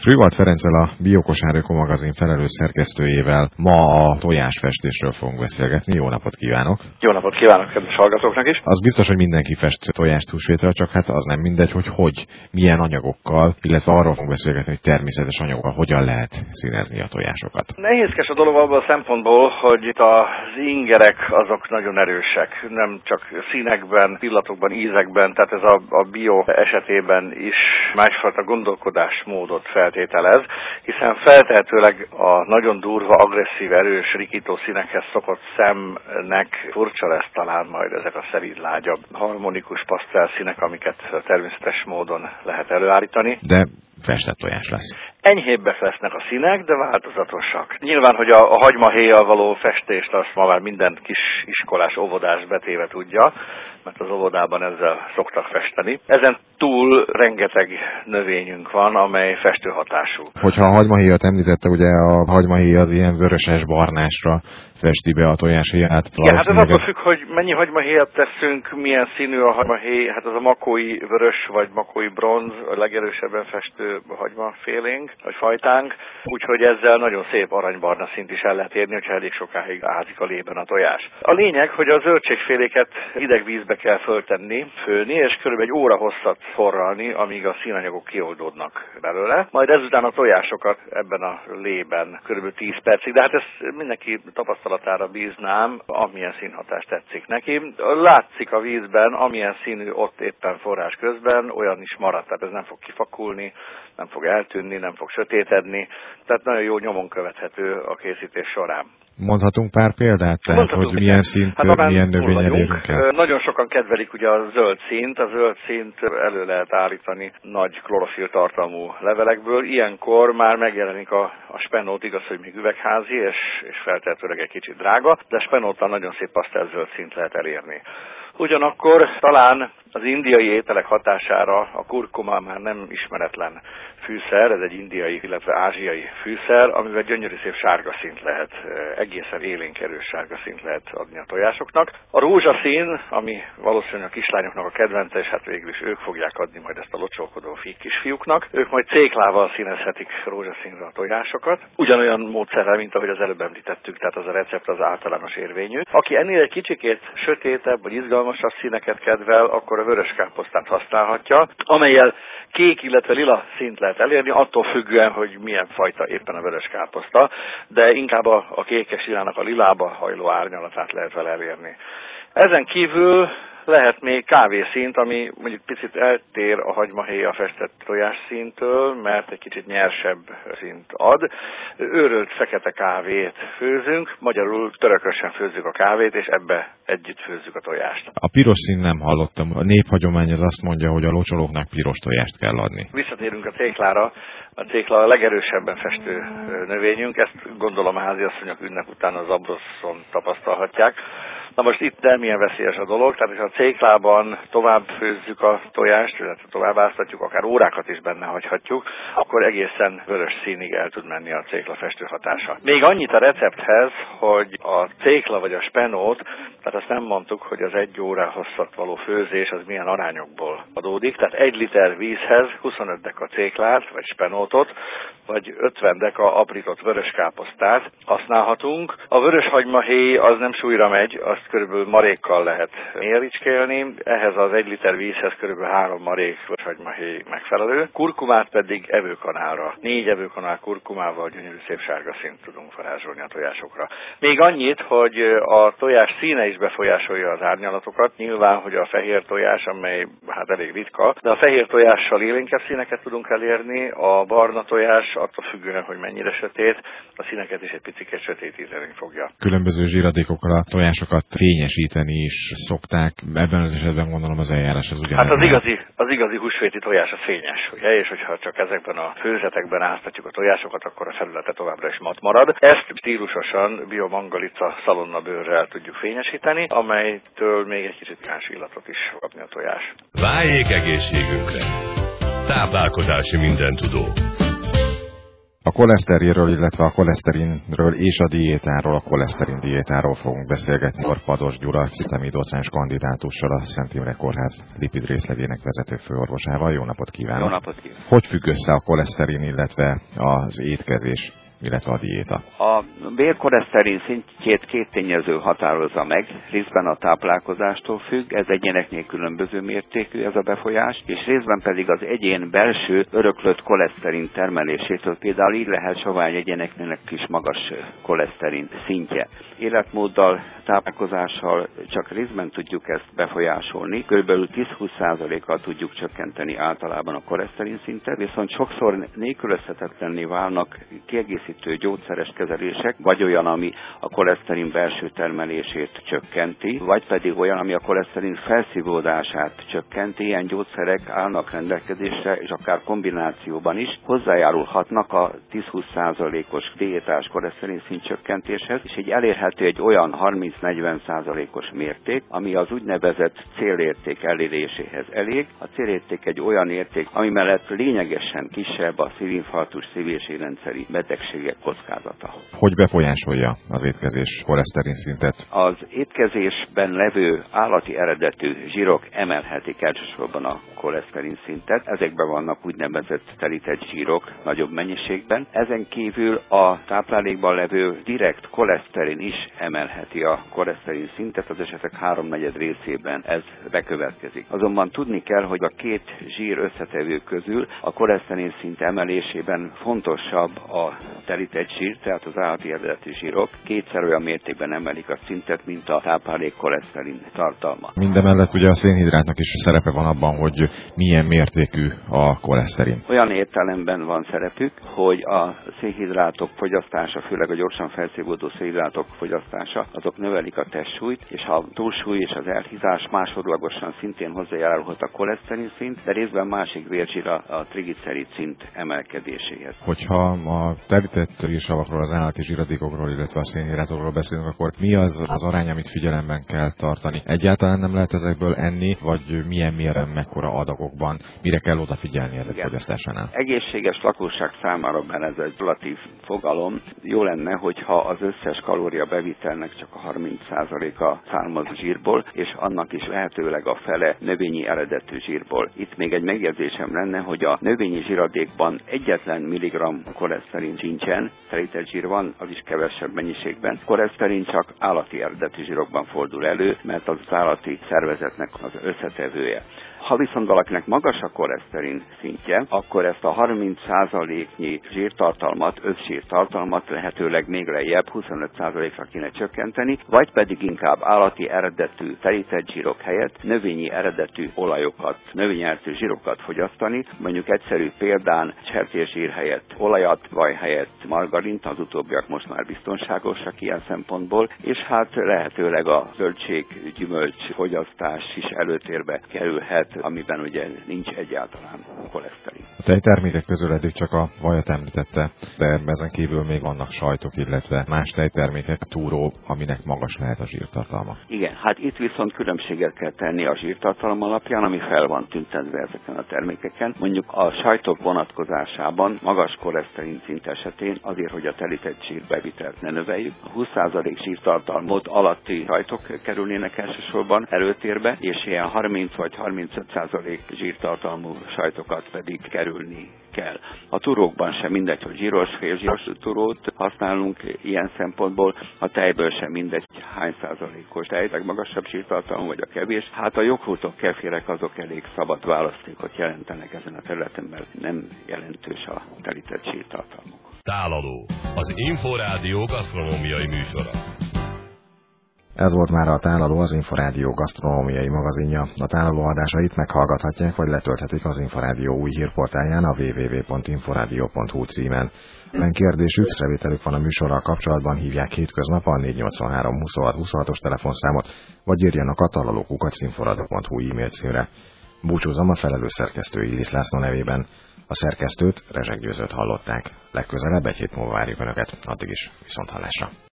Frühwald Ferenccel, a Biokosár Öko magazin felelős szerkesztőjével ma a tojásfestésről fogunk beszélgetni. Jó napot kívánok! Jó napot kívánok kedves hallgatóknak is! Az biztos, hogy mindenki fest tojást húsvétra, csak hát az nem mindegy, hogy milyen anyagokkal, illetve arról fogunk beszélgetni, hogy természetes anyagokkal hogyan lehet színezni a tojásokat. Nehézkes a dolog abban a szempontból, hogy itt az ingerek azok nagyon erősek. Nem csak színekben, illatokban, ízekben, tehát ez a bio esetében is másfajta gondolkodásmódot feltételez, hiszen feltehetőleg a nagyon durva, agresszív, erős, rikító színekhez szokott szemnek furcsa lesz talán majd ezek a szelíd, lágyabb, harmonikus pasztel színek, amiket természetes módon lehet előállítani. De festett tojás lesz. Enyhébbek lesznek a színek, de változatosak. Nyilván, hogy a hagymahéjjal való festést azt ma már minden kis iskolás óvodás betéve tudja, mert az óvodában ezzel szoktak festeni. Ezen túl rengeteg növényünk van, amely festőhatású. Hogyha a hagymahéjat említette, ugye a hagymahéj az ilyen vöröses-barnásra festi be a tojáshéját. Igen, hát ez attól függ, hogy mennyi hagymahéjat teszünk, milyen színű a hagymahéj, hát az a makói vörös vagy makói bronz, a legerősebben festő hagymafélénk, vagy fajtánk, úgyhogy ezzel nagyon szép aranybarna színt is el lehet érni, hogyha elég sokáig ázik a lében a tojás. A lényeg, hogy a zöldségféléket hideg vízbe kell föltenni, főni, és körülbelül egy óra hosszat forralni, amíg a színanyagok kioldódnak belőle. Majd ezután a tojásokat ebben a lében körülbelül 10 percig, de hát ezt mindenki tapasztalatára bíznám, amilyen színhatás tetszik neki. Látszik a vízben, amilyen színű ott éppen forrás közben, olyan is marad, tehát ez nem fog kifakulni, nem fog eltűnni, nem fog sötétedni, tehát nagyon jó nyomon követhető a készítés során. Mondhatunk pár példát, tehát, hogy milyen szint, milyen növény elérünk el? Nagyon sokan kedvelik ugye a zöld színt. A zöld színt elő lehet állítani nagy klorofil tartalmú levelekből. Ilyenkor már megjelenik a spenót, igaz, hogy még üvegházi, és feltehetőleg egy kicsit drága, de spenóttal nagyon szép pasztel zöld színt lehet elérni. Ugyanakkor talán az indiai ételek hatására a kurkuma már nem ismeretlen fűszer, ez egy indiai, illetve ázsiai fűszer, amivel gyönyörű szép sárga színt lehet, egészen élénk erős sárga színt lehet adni a tojásoknak. A rózsaszín, ami valószínűleg a kislányoknak a kedvence, és hát végül is ők fogják adni majd ezt a locsolkodó kisfiúknak, ők majd céklával színezhetik rózsaszínre a tojásokat, ugyanolyan módszerrel, mint ahogy az előbb említettük, tehát az a recept az általános érvényű. Aki ennél egy kicsikét sötétebb vagy izgalmasabb színeket kedvel, akkor a vöröskáposztát használhatja, amellyel kék, illetve lila színt lehet elérni, attól függően, hogy milyen fajta éppen a vöröskáposzta, de inkább a kékes lilának a lilába hajló árnyalatát lehet vele elérni. Ezen kívül lehet még kávészínt, ami mondjuk picit eltér a hagymahéjjal festett tojásszíntől, mert egy kicsit nyersebb színt ad. Őrölt fekete kávét főzünk, magyarul törökösen főzzük a kávét, és ebbe együtt főzzük a tojást. A piros szín nem hallottam. A néphagyomány az azt mondja, hogy a locsolóknak piros tojást kell adni. Visszatérünk a céklára. A cékla a legerősebben festő növényünk, ezt gondolom a háziasszonyok ünnep után az abroszon tapasztalhatják. Na most itt nem ilyen veszélyes a dolog, tehát ha a céklában tovább főzzük a tojást, illetve tovább áztatjuk, akár órákat is benne hagyhatjuk, akkor egészen vörös színig el tud menni a cékla festő hatása. Még annyit a recepthez, hogy a cékla vagy a spenót, tehát azt nem mondtuk, hogy az 1 óra hosszat való főzés az milyen arányokból adódik, tehát 1 liter vízhez 25 deka céklát vagy spenótot, vagy 50 deka aprított vöröskáposztát használhatunk. A vöröshagymahéj az nem súlyra megy, azt körülbelül marékkal lehet méricskélni, ehhez az 1 liter vízhez körülbelül 3 marék vöröshagymahéj megfelelő. Kurkumát pedig evőkanálra, 4 evőkanál kurkumával gyönyörű szép sárga színt tudunk varázsolni a tojásokra. Még annyit, hogy a tojás színe is befolyásolja az árnyalatokat. Nyilván, hogy a fehér tojás, amely hát elég ritka, de a fehér tojással élénkebb színeket tudunk elérni, a barna tojás attól függően, hogy mennyire sötét, a színeket is egy picit sötétíteni fogja. Különböző zsíradékokkal a tojásokat fényesíteni is szokták, ebben az esetben gondolom az eljárás az ugyanaz. Hát az igazi húsvéti tojás a fényes, ugye? És hogyha csak ezekben a főzetekben áztatjuk a tojásokat, akkor a felülete továbbra is mat marad. Ezt stílusosan biomangalica szalonnabőrrel tudjuk fényesíteni, amelytől még egy kicsit más illatot is kapni a tojás. Váljék egészségünkre! Táplálkozási mindentudó. A koleszterinről, illetve a koleszterinről és a diétáról, a koleszterin diétáról fogunk beszélgetni Pados Gyula, citemi docens kandidátussal, a Szent Imre Kórház lipid részlegének vezető főorvosával. Jó napot kívánok! Jó napot kívánok! Hogy függ össze a koleszterin, illetve az étkezés, illetve a diéta? A vérkoleszterin szintjét két tényező határozza meg, részben a táplálkozástól függ, ez egyéneknél különböző mértékű ez a befolyás, és részben pedig az egyén belső öröklött koleszterin termelésétől, például így lehet sovány egyéneknél is magas koleszterin szintje. Életmóddal, táplálkozással csak részben tudjuk ezt befolyásolni, kb. 10-20%-kal tudjuk csökkenteni általában a koleszterin szintet, viszont sokszor nélkülözhetetlenné válnak kiegészítő gyógyszeres kezelések, vagy olyan, ami a koleszterin belső termelését csökkenti, vagy pedig olyan, ami a koleszterin felszívódását csökkenti. Ilyen gyógyszerek állnak rendelkezésre, és akár kombinációban is hozzájárulhatnak a 10-20%-os diétás koleszterin szint csökkentéshez, és így elérhető egy olyan 30-40%-os mérték, ami az úgynevezett célérték eléréséhez elég. A célérték egy olyan érték, ami mellett lényegesen kisebb a szívinfarktus, szív-érrendszeri betegségek kockázata. Hogy befolyásolja az étkezés koleszterin szintet? Az étkezésben levő állati eredetű zsírok emelhetik elsősorban a koleszterin szintet. Ezekben vannak úgynevezett telített zsírok nagyobb mennyiségben. Ezen kívül a táplálékban levő direkt koleszterin is emelheti a koleszterin szintet, az esetek 3/4 részében ez bekövetkezik. Azonban tudni kell, hogy a két zsír összetevő közül a koleszterin szint emelésében fontosabb a telített zsír, tehát az állati eredetű zsírok kétszer olyan mértékben emelik a szintet, mint a táplálék koleszterin tartalma. Mindemellett ugye a szénhidrátnak is szerepe van abban, hogy milyen mértékű a koleszterin. Olyan értelemben van szerepük, hogy a szénhidrátok fogyasztása, főleg a gyorsan felszívódó szénhidrátok fogyasztása, azok növelik a testsúlyt, és ha a túlsúly és az elhízás másodlagosan szintén hozzájárulhat a koleszterin szint, de részben másik vérzsír a triglicerid szint emelkedéséhez. Hogyha a telített zsírsavakról, az állati zsíradékokról, illetve a szénhidrátokról beszélünk, akkor mi az arány, amit figyelemben kell tartani? Egyáltalán nem lehet ezekből enni, vagy milyen méren, mekkora adagokban, mire kell odafigyelni ezek fogyasztásánál? Egészséges lakosság számára ez egy relatív fogalom. Jó lenne, hogyha az összes kalória bevitelnek csak a 30%-a származ zsírból, és annak is lehetőleg a fele növényi eredetű zsírból. Itt még egy megjegyzésem lenne, hogy a növényi zsíradékban egyetlen milligramm koleszterin sincsen, telített zsír van, az is kevesebb mennyiségben. Koleszterin csak állati eredetű zsírokban fordul elő, mert az állati szervezetnek az összetevője. Ha viszont valakinek magas a koleszterin szintje, akkor ezt a 30%-nyi zsírtartalmat, összzsírtartalmat lehetőleg még lejjebb 25%-ra kéne csökkenteni, vagy pedig inkább állati eredetű telített zsírok helyett növényi eredetű olajokat, növényi eredetű zsírokat fogyasztani. Mondjuk egyszerű példán sertészsír helyett olajat, vaj helyett margarint, az utóbbiak most már biztonságosak ilyen szempontból, és hát lehetőleg a zöldség, gyümölcs fogyasztás is előtérbe kerülhet, amiben ugye nincs egyáltalán koleszterin. A tejtermékek közül eddig csak a vajat említette, de ezen kívül még vannak sajtok, illetve más tejtermékek, túró, aminek magas lehet a zsírtartalma. Igen, hát itt viszont különbséget kell tenni a zsírtartalom alapján, ami fel van tüntetve ezeken a termékeken. Mondjuk a sajtok vonatkozásában magas koleszterin szint esetén azért, hogy a telített zsírbevitelt ne növeljük, a 20% zsírtartalmot alatti sajtok kerülnének elsősorban előtérbe, és ilyen 30 vagy 35% zsírtartalmú sajtokat pedig kerülni kell. A turókban sem mindegy, hogy zsíros, félzsíros turót használunk ilyen szempontból, a tejből sem mindegy, hány százalékos tej, legmagasabb zsírtartalmú vagy a kevés. Hát a joghurtok, kefirek azok elég szabad választékot jelentenek ezen a területen, mert nem jelentős a telített zsírtartalmuk. Tálaló, az Inforádió gasztronómiai műsora. Ez volt már a Tálaló, az Inforádió gasztronómiai magazinja. A Tálaló adásait meghallgathatják, vagy letölthetik az Inforádió új hírportálján, a www.inforadio.hu címen. Ha kérdésük, észrevételük van a műsorral kapcsolatban, hívják hétköznap a 483 26 26-os telefonszámot, vagy írjanak a talaló@inforadio.hu e-mail címre. Búcsúzom a felelős szerkesztő Illis László nevében. A szerkesztőt, Rezsek Győzőt hallották. Legközelebb egy hét múlva várjuk Önöket, addig is viszonthallásra.